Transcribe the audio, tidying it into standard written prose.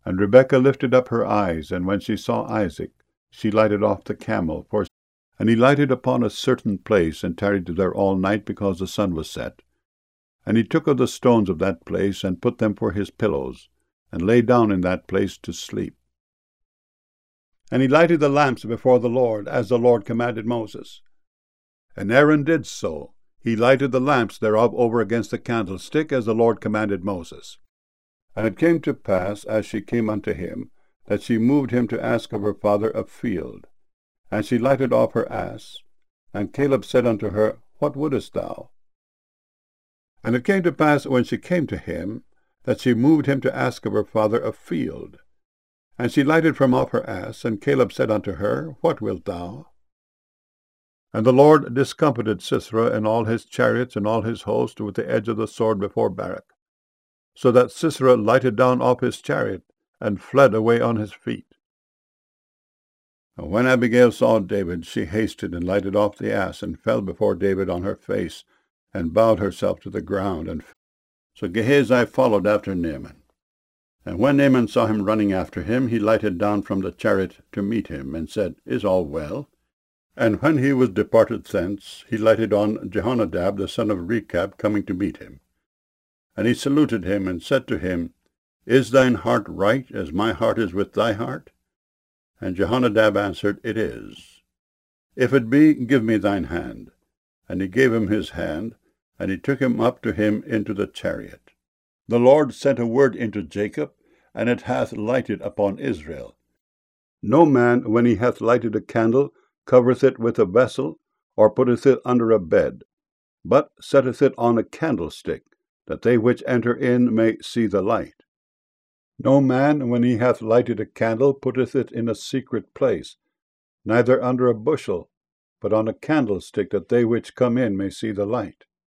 And Rebekah lifted up her eyes, and when she saw Isaac, she lighted off the camel. And he lighted upon a certain place, and tarried there all night, because the sun was set. And he took of the stones of that place, and put them for his pillows, and lay down in that place to sleep. And he lighted the lamps before the Lord, as the Lord commanded Moses. And Aaron did so. He lighted the lamps thereof over against the candlestick, as the Lord commanded Moses. And it came to pass, as she came unto him, that she moved him to ask of her father a field. And she lighted off her ass. And Caleb said unto her, What wouldest thou? And it came to pass, when she came to him, that she moved him to ask of her father a field. And she lighted from off her ass, and Caleb said unto her, What wilt thou? And the Lord discomfited Sisera and all his chariots and all his host with the edge of the sword before Barak, so that Sisera lighted down off his chariot, and fled away on his feet. And when Abigail saw David, she hasted and lighted off the ass, and fell before David on her face, and bowed herself to the ground. So Gehazi followed after Naaman. And when Naaman saw him running after him, he lighted down from the chariot to meet him, and said, Is all well? And when he was departed thence, he lighted on Jehonadab the son of Rechab, coming to meet him. And he saluted him, and said to him, Is thine heart right, as my heart is with thy heart? And Jehonadab answered, It is. If it be, give me thine hand. And he gave him his hand, and he took him up to him into the chariot. The Lord sent a word into Jacob, and it hath lighted upon Israel. No man, when he hath lighted a candle, covereth it with a vessel, or putteth it under a bed, but setteth it on a candlestick, that they which enter in may see the light. No man, when he hath lighted a candle, putteth it in a secret place, neither under a bushel, but on a candlestick, that they which come in may see the light.